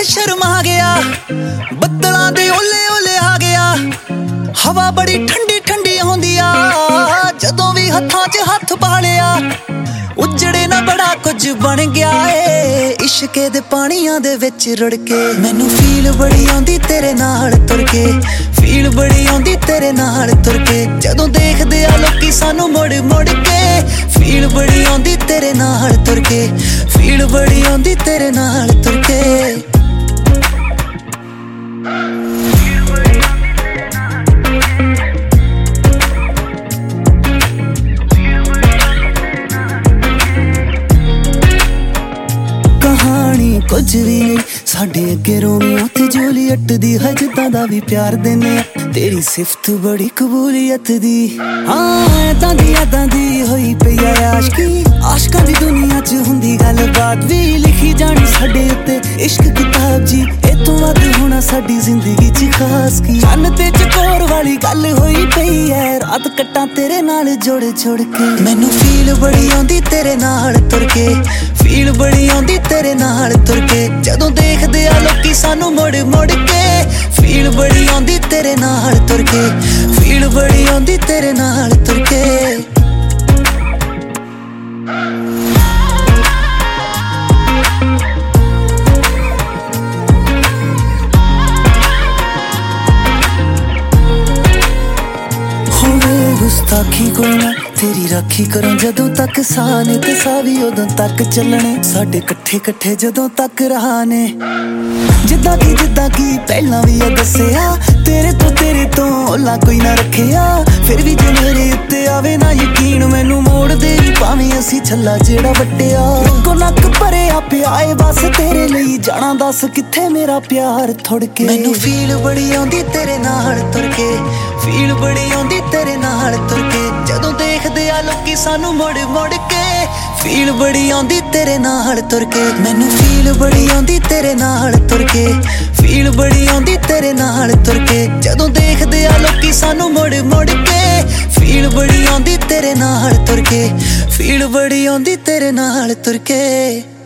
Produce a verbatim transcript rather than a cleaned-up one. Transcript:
शर्मा गया, बदलों दे ओले ओले आ गया। हवा बड़ी ठंडी ठंडी आउंदी आ, जदों भी हत्थां च हत्थ पा लिया। उजड़े ना बड़ा कुछ बन गया ए, इश्के दे पानियां दे विच रुड़ के। मैनू फील बड़ी आउंदी तेरे नाल तुर के, फील बड़ी आउंदी तेरे नाल तुर के। जदों देखदे आ लोकी सानू मुड़ मुड़ के, फील बड़ी आउंदी तेरे नाल तुर के, फील बड़ी आउंदी तेरे नाल तुर के। कहानी कुछ भी नहीं साडे अगे रोमियो ते जूलियट दी, हजदा दा भी प्यार देने तेरी सिफत बड़ी कबूलियत दी। हाँ ऐदां दी ऐदां दी होई पई आ आशकी, आशकां दी दुनिया च हुंदी गलबात भी लिखी जानी साडे उत्ते इश्क किताब जी। ए तों वध होना साडी जिंदगी च खास की, चन्न ते चकोर वाली गल होई पई है, रात कट्टां तेरे नाल जोड़ जोड़ के। मैनू फील बड़ी आउंदी तेरे नाल तुर के, फील बड़ी आउंदी तेरे नाल तुर के। जदों देखदे आ लोकी सानू मुड़ मुड़ के, फील बड़ी आउंदी तेरे नाल तुर के, फील बड़ी आउंदी तेरे नाल तुर के। गुस्ताखी कोई ना तेरी राखी करो, जदों तक साह ने ते साह भी उदों तक चलने, साडे कट्ठे कट्ठे जदों तक रहाने। जिद्दां की जिद्दां की पहलां भी आ दस्सिया, तेरे तो तेरे तो ओला कोई ना रखिया। फिर भी जे मेरे उत्ते आवे ना यकीन, मैनू मोड़ दे भावें असी छल्ला जेड़ा वट्टिया। को नक भरे आ पिया ए बस तेरे लई, जाना दस कित्थे मेरा प्यार थुड़ के। मैनू फील बड़ी आउंदी तेरे नाल तुर के, फील बड़ी आउंदी तेरे नाल तुर के। जदों देखदे आ लोकी सानू मुड़ मुड़ के, फील बड़ी आउंदी तेरे नाल तुर के। मैनू फील बड़ी आउंदी तेरे नाल तुर के, फील बड़ी आउंदी तेरे नाल तुर के। जदों देखदे आ लोकी सानू मुड़ मुड़ के, फील बड़ी आउंदी तेरे नाल तुर के, फील बड़ी आउंदी तेरे नाल तुर के।